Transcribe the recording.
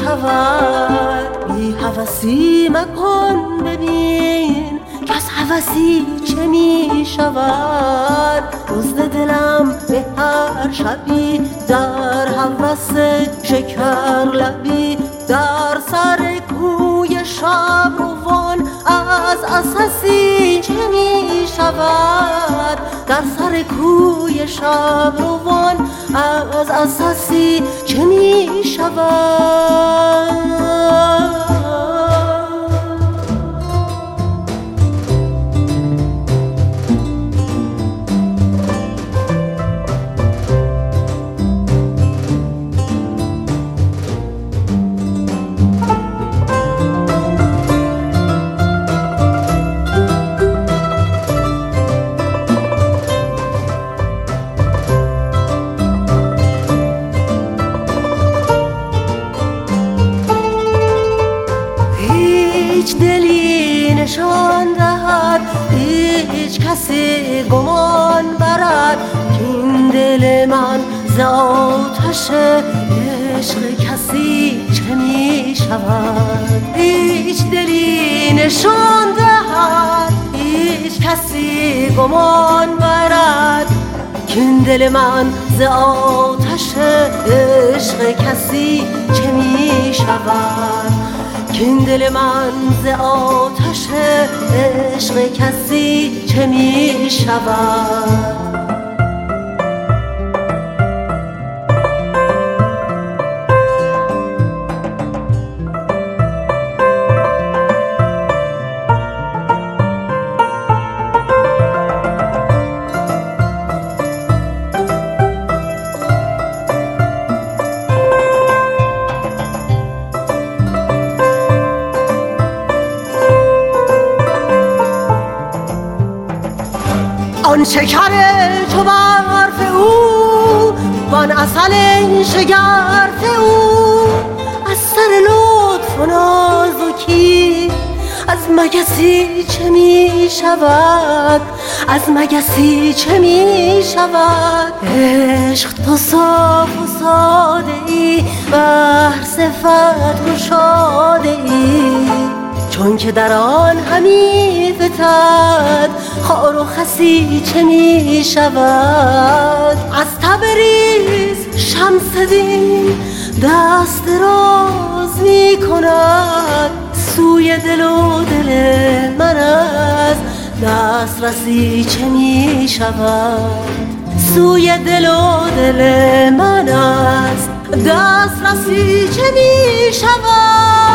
شود. بی هوسی مکن ببین که از هوسی چه می شود. دزد دلم به هر شبی در هوس شکر لبی، در سر کوی شب روان از عسسی چه می شود. در سر کوی شب روان از عسسی چه می شود. هیچ دلی نشان دهد، هیچ کسی گمان برد که این دل من ز آتش عشق کسی چه می شود. هیچ دلی نشان دهد، هیچ کسی گمان برد که این دل من ز آتش عشق کسی چه می شود. که این دل من ز آتش عشق کسی چه می شود. آن شکر چو برف او وان عسل شگرف او، از سر لطف و نازکی از مگسی چه می شود. از مگسی چه می شود. عشق تو صاف و ساده ای، بحر صفت گشاده ای، چون که در آن همی فتد خار و خسی چه می شود. از تبریز شمس دین دست دراز می کند، سوی دل و دل من از دسترسی چه می شود. سوی دل و دل من از دسترسی چه می شود.